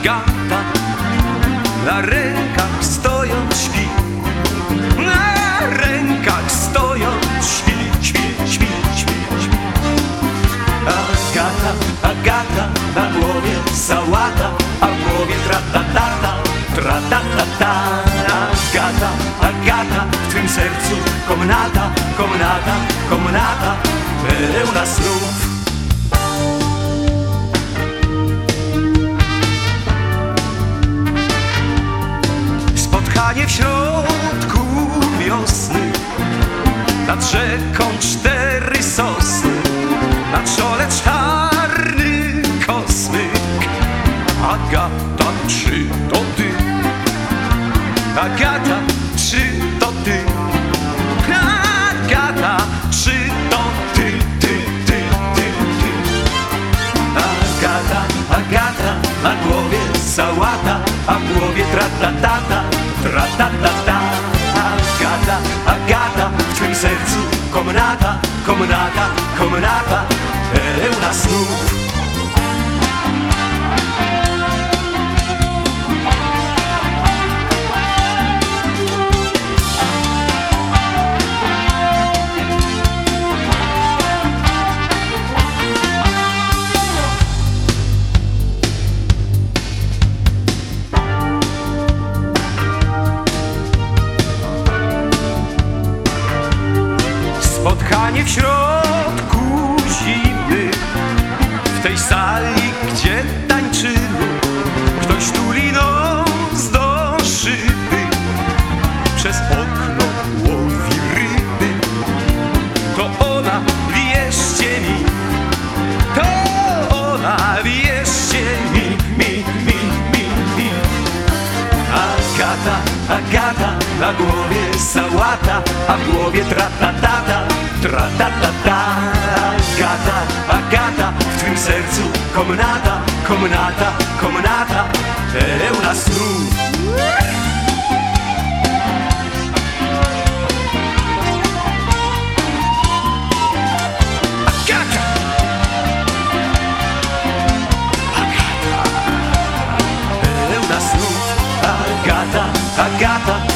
Agata na rękach stojąc śpi, na rękach stojąc śpi, śpi, śpi, śpi, śpi. Agata, Agata, na głowie sałata, a w głowie tra-ta-ta-ta, tra-ta-ta-ta. Agata, Agata, w twym sercu komnata, komnata, komnata pełna snów. Spotkanie w środku wiosny, nad rzeką 4 sosny, na czole czarny kosmyk. Agata, czy to ty? Agata, czy to ty? Agata, czy to ty, ty, ty, ty, ty? Agata, Agata, na głowie sałata, a w głowie tra-ta-ta-ta, tra-ta-ta-ta. Agata, Agata, w twym sercu komnata, komnata, komnata pełna snów. Spotkanie w środku zimy, w tej sali, gdzie tańczymy. Ktoś tuli nos do szyby, przez okno łowi ryby. To ona, wierzcie mi, to ona, wierzcie mi, mi, mi, mi, mi. Agata, Agata, na głowie sałata, a w głowie tra-ta-ta-ta, tra-ta-ta-ta. Agata, Agata, w twym sercu komnata, komnata, komnata pełna snów. Agata, Agata pełna snów. Agata, Agata,